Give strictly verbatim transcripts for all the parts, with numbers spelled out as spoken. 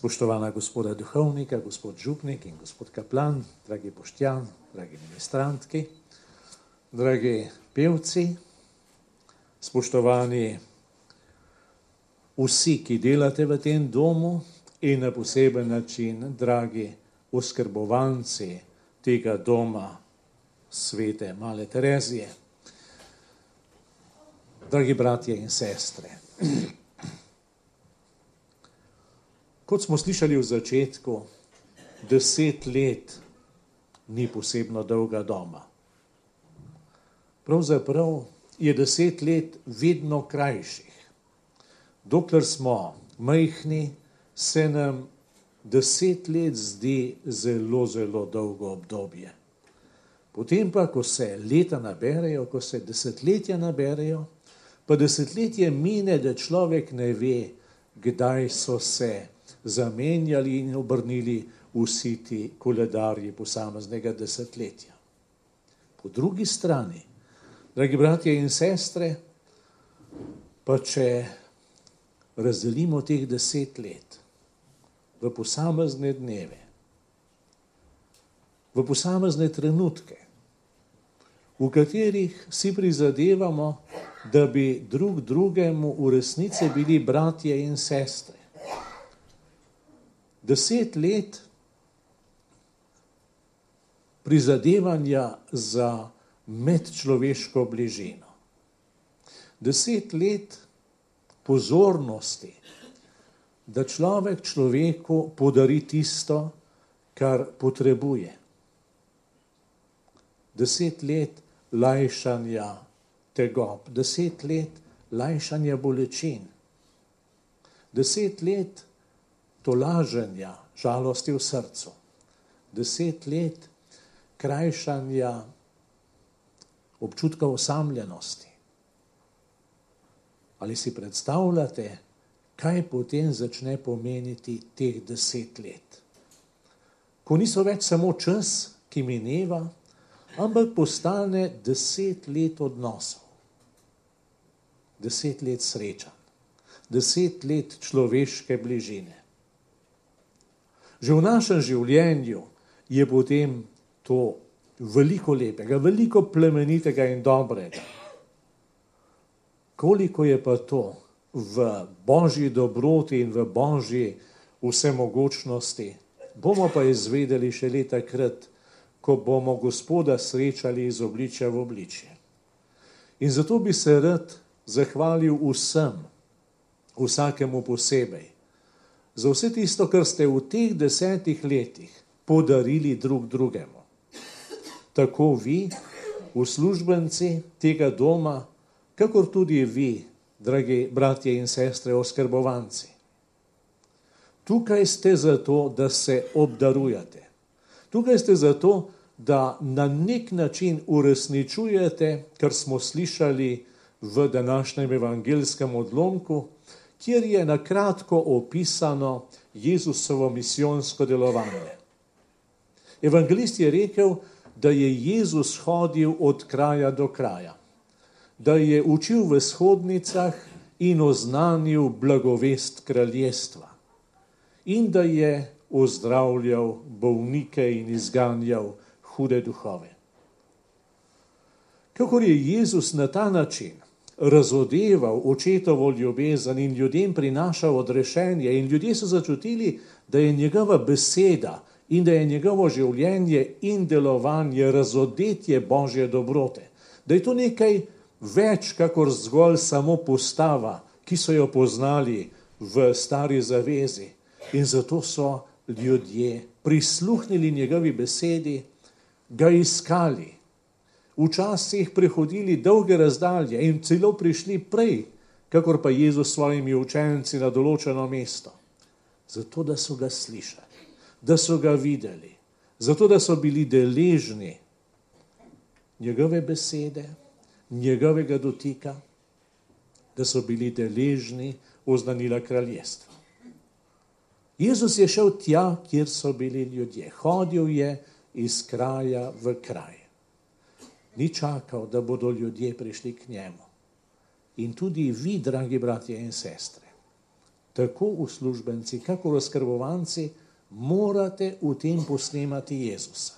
Spoštovana gospoda duhovnika, gospod župnik in gospod kaplan, dragi Boštjan, dragi ministrantki, dragi pevci, spoštovani vsi, ki delate v tem domu in na poseben način, dragi oskrbovanci tega doma svete Male Terezije, dragi bratje in sestre. Kot smo slišali v začetku, deset let ni posebno dolga doba. Pravzaprav je deset let vedno krajših. Dokler smo majhni, se nam deset let zdi zelo, zelo dolgo obdobje. Potem pa, ko se leta naberejo, ko se desetletja naberejo, pa desetletje mine, da človek ne ve, kdaj so se zamenjali in obrnili vsi ti koledarji posameznega desetletja. Po drugi strani, dragi bratje in sestre, pa če razdelimo teh deset let v posamezne dneve, v posamezne trenutke, v katerih si prizadevamo, da bi drug drugemu v resnici bili bratje in sestre. Deset let prizadevanja za medčloveško bližino. Deset let pozornosti, da človek človeku podari tisto, kar potrebuje. Deset let lajšanja tegob, deset let lajšanja bolečin, deset let tolaženja žalosti v srcu, deset let krajšanja občutka osamljenosti. Ali si predstavljate, kaj potem začne pomeniti teh deset let? Ko niso več samo čas, ki mineva, ampak postane deset let odnosov, deset let srečanj, deset let človeške bližine. Že v našem življenju je potem to veliko lepega, veliko plemenitega in dobrega. Koliko je pa to v Božji dobroti in v Božji vsemogočnosti, bomo pa izvedeli šele takrat, ko bomo Gospoda srečali iz obličja v obličje. In zato bi se rad zahvalil vsem, vsakemu posebej, za vse tisto, kar ste v teh desetih letih podarili drug drugemu. Tako vi, uslužbenci tega doma, kakor tudi vi, dragi bratje in sestre oskrbovanci. Tukaj ste zato, da se obdarujete. Tukaj ste zato, da na nek način uresničujete, kar smo slišali v današnjem evangelskem odlomku, kjer je na kratko opisano Jezusovo misijonsko delovanje. Evangelist je rekel, da je Jezus hodil od kraja do kraja, da je učil v shodnicah in oznanil blagovest kraljestva in da je ozdravljal bolnike in izganjal hude duhove. Kakor je Jezus na ta način razodeval očetovo ljubezen in ljudem prinašal odrešenje in ljudje so začutili, da je njegova beseda in da je njegovo življenje in delovanje razodetje Božje dobrote, da je to nekaj več, kakor zgolj samo postava, ki so jo poznali v stari zavezi. In zato so ljudje prisluhnili njegovi besedi, ga iskali, včasih prehodili dolge razdalje in celo prišli prej, kakor pa Jezus s svojimi učenci na določeno mesto. Zato, da so ga slišali, da so ga videli, zato, da so bili deležni njegove besede, njegovega dotika, da so bili deležni oznanila kraljestva. Jezus je šel tja, kjer so bili ljudje. Hodil je iz kraja v kraj. Ni čakal, da bodo ljudje prišli k njemu. In tudi vi, dragi bratje in sestre, tako uslužbenci, kakor oskrbovanci, morate v tem posnemati Jezusa.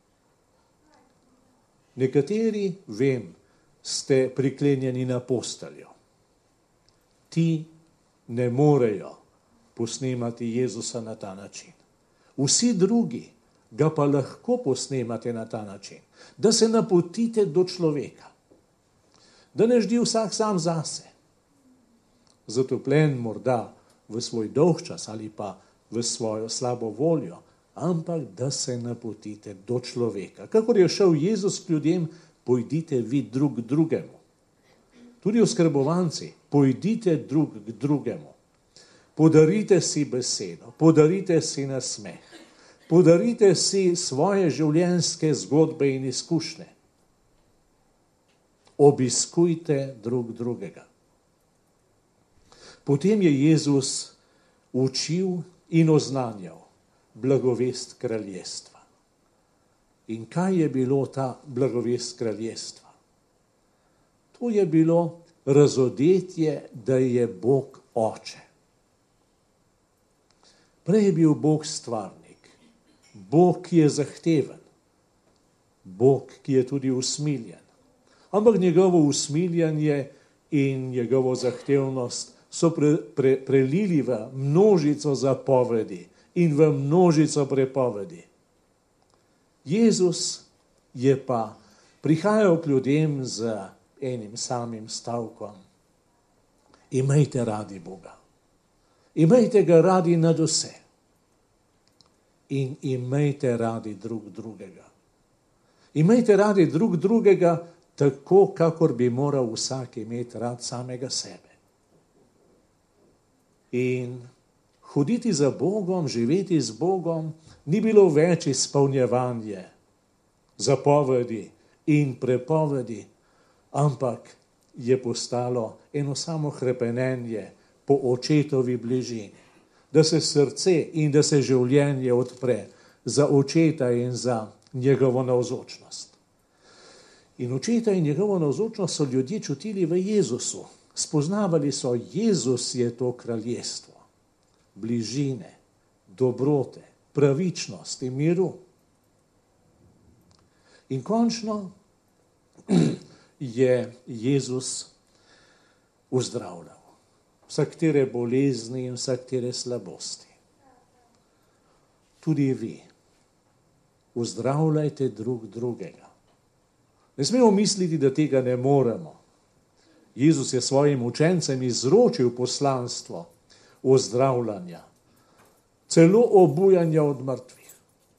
Nekateri, vem, ste priklenjeni na posteljo. Ti ne morejo posnemati Jezusa na ta način. Vsi drugi ga pa lahko posnemate na ta način, da se napotite do človeka, da ne ždi vsak sam zase, zatopljen morda v svoj dolgčas ali pa v svojo slabo voljo, ampak da se napotite do človeka. Kakor je šel Jezus k ljudem, pojdite vi drug k drugemu. Tudi oskrbovanci, pojdite drug k drugemu. Podarite si besedo, podarite si nasmeh, podarite si svoje življenjske zgodbe in izkušnje. Obiskujte drug drugega. Potem je Jezus učil in oznanjal blagovest kraljestva. In kaj je bilo ta blagovest kraljestva? To je bilo razodetje, da je Bog Oče. Prej je bil Bog stvarnik, Bog, ki je zahteven, Bog, ki je tudi usmiljen. Ampak njegovo usmiljanje in njegovo zahtevnost so pre, pre, prelili v množico zapovedi in v množico prepovedi. Jezus je pa prihajal k ljudem z enim samim stavkom. Imejte radi Boga. Imejte ga radi nad vse. In imejte radi drug drugega. Imejte radi drug drugega tako, kakor bi moral vsak imeti rad samega sebe. In hoditi za Bogom, živeti z Bogom, ni bilo več izpolnjevanje zapovedi in prepovedi, ampak je postalo eno samo hrepenenje po očetovi bližini, da se srce in da se življenje odpre za očeta in za njegovo navzočnost. In očeta in njegovo navzočnost so ljudje čutili v Jezusu. Spoznavali so, Jezus je to kraljestvo, bližine, dobrote, pravičnosti, miru. In končno je Jezus uzdravljal vsaktere bolezni in vsaktere slabosti. Tudi vi uzdravljajte drug drugega. Ne smemo misliti, da tega ne moremo. Jezus je svojim učencem izročil poslanstvo ozdravljanja, celo obujanja od mrtvih.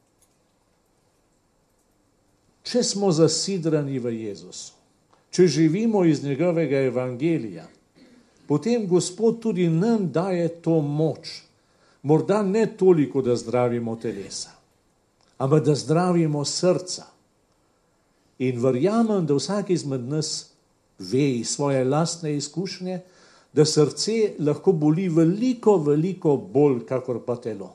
Če smo zasidrani v Jezusu, če živimo iz njegovega evangelija, potem Gospod tudi nam daje to moč, morda ne toliko, da zdravimo telesa, ampak da zdravimo srca. In verjamem, da vsak izmed nas ve iz svoje lastne izkušnje, da srce lahko boli veliko, veliko bolj, kakor pa telo.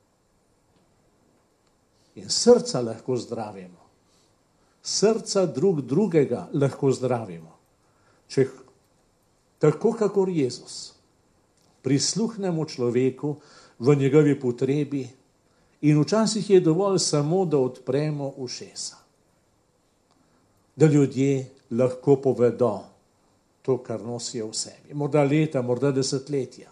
In srca lahko zdravimo. Srca drug drugega lahko zdravimo. Če tako, kakor Jezus, prisluhnemo človeku v njegovi potrebi in včasih je dovolj samo, da odpremo ušesa. Da ljudje lahko povedo to, kar nosijo v sebi. Morda leta, morda desetletja.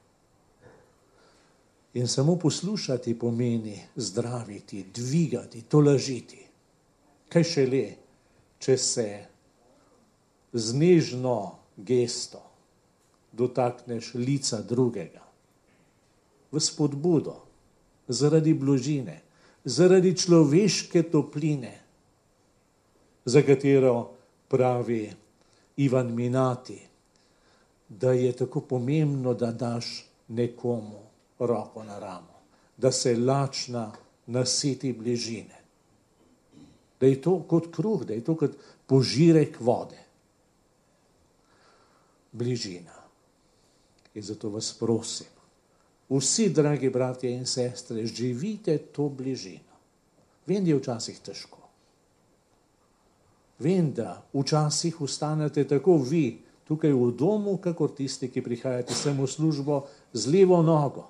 In samo poslušati pomeni zdraviti, dvigati, tolažiti. Kaj šele, če se z nežno gesto dotakneš lica drugega. V spodbudo, zaradi bližine, zaradi človeške topline, za katero pravi Ivan Minati, da je tako pomembno, da daš nekomu roko na ramo, da se lačna nasiti bližine. Da je to kot kruh, da je to kot požirek vode. Bližina. In zato vas prosim, vsi, dragi bratje in sestre, živite to bližino. Vem, da je včasih težko. Vem, da včasih ostanete tako vi tukaj v domu, kakor tisti, ki prihajate sem v službo z levo nogo.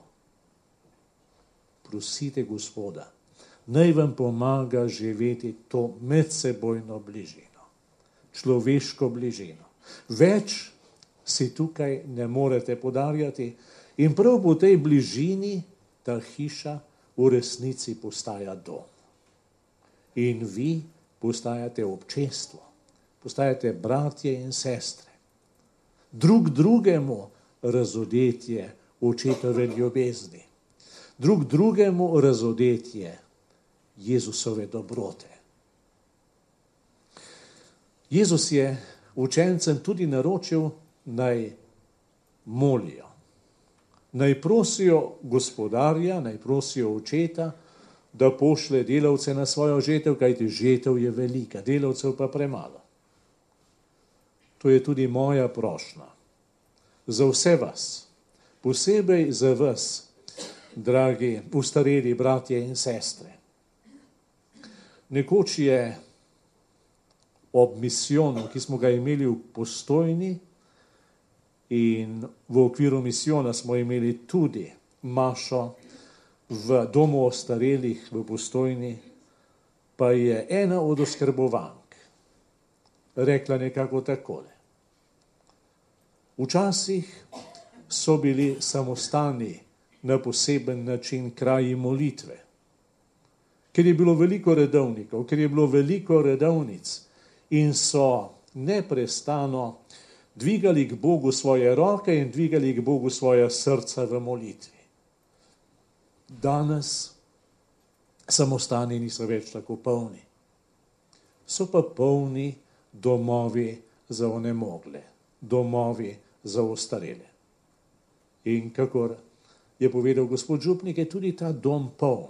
Prosite Gospoda, naj vam pomaga živeti to medsebojno bližino, človeško bližino. Več si tukaj ne morete podarjati in prav po tej bližini ta hiša v resnici postaja dom. In vi postajate občestvo, postajate bratje in sestre. Drug drugemu razodetje očetove ljubezni, drug drugemu razodetje Jezusove dobrote. Jezus je učencem tudi naročil, naj molijo, naj prosijo gospodarja, naj prosijo očeta, da pošlje delavce na svojo žetev, kajti žetev je velika, delavcev pa premalo. To je tudi moja prošnja za vse vas, posebej za vas, dragi ustareli bratje in sestre. Nekoč je ob misijonu, ki smo ga imeli v Postojni, in v okviru misijona smo imeli tudi mašo v domu ostarelih v Postojni, pa je ena od oskrbovank rekla nekako takole. Včasih so bili samostani na poseben način kraji molitve, ker je bilo veliko redovnikov, ker je bilo veliko redovnic in so neprestano dvigali k Bogu svoje roke in dvigali k Bogu svoja srca v molitvi. Danes samostani niso več tako polni. So pa polni domovi za onemogle, domovi za ostarele. In kakor je povedal gospod župnik, je tudi ta dom poln.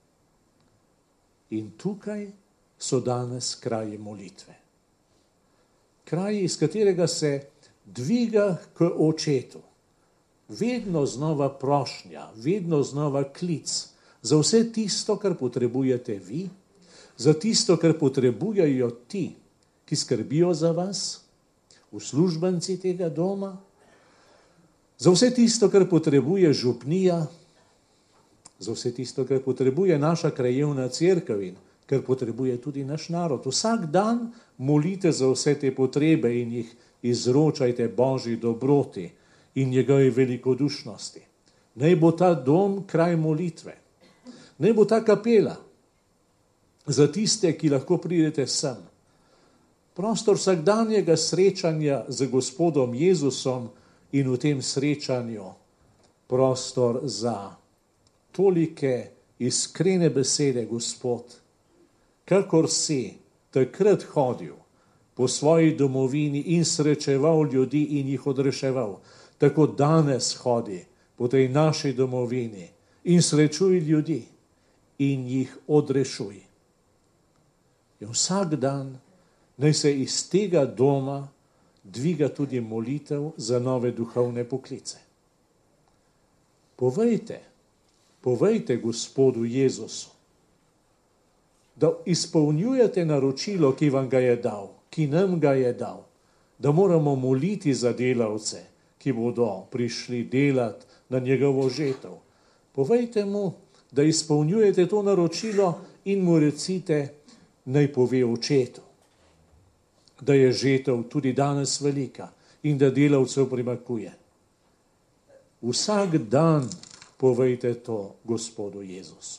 In tukaj so danes kraji molitve. Kraji, iz katerega se dviga k očetu. Vedno znova prošnja, vedno znova klic za vse tisto, kar potrebujete vi, za tisto, kar potrebujejo ti, ki skrbijo za vas, uslužbenci tega doma, za vse tisto, kar potrebuje župnija, za vse tisto, kar potrebuje naša krajevna cerkev in kar potrebuje tudi naš narod. Vsak dan molite za vse te potrebe in jih izročajte Božji dobroti in njegovi velikodušnosti. Naj bo ta dom kraj molitve. Naj bo ta kapela za tiste, ki lahko pridete sem. Prostor vsakdanjega srečanja z gospodom Jezusom in v tem srečanju prostor za tolike iskrene besede, Gospod, kakor si takrat hodil po svoji domovini in srečeval ljudi in jih odreševal, tako danes hodi po tej naši domovini in srečuj ljudi in jih odrešuj. In vsak dan naj se iz tega doma dviga tudi molitev za nove duhovne poklice. Povejte, povejte Gospodu Jezusu, da izpolnjujete naročilo, ki vam ga je dal, ki nam ga je dal, da moramo moliti za delavce, ki bodo prišli delati na njegovo žetev. Povejte mu, da izpolnjujete to naročilo in mu recite, naj pove očetu, da je žetev tudi danes velika in da delavcev primanjkuje. Vsak dan povejte to Gospodu Jezusu.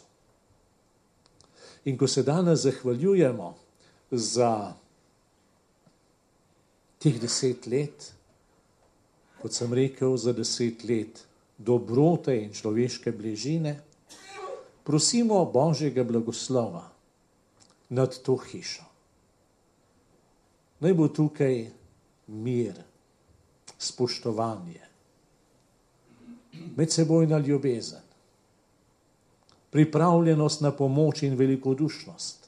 In ko se danes zahvaljujemo za teh deset let, kot sem rekel, za deset let dobrote in človeške bližine, prosimo Božjega blagoslova nad to hišo. Naj bo tukaj mir, spoštovanje, medsebojna ljubezen, pripravljenost na pomoč in velikodušnost.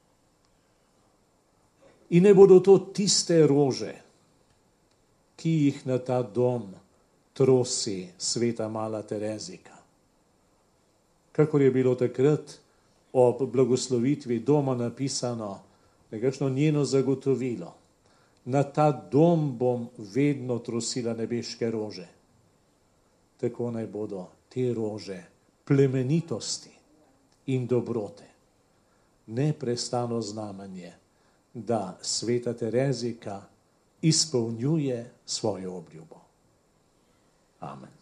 In ne bodo to tiste rože, ki jih na ta dom trosi sveta mala Terezika. Kakor je bilo takrat ob blagoslovitvi doma napisano, nekakšno njeno zagotovilo, na ta dom bom vedno trosila nebeške rože. tako naj bodo te rože plemenitosti in dobrote neprestano znamenje, da sveta Terezijka izpolnjuje svojo obljubo. Amen.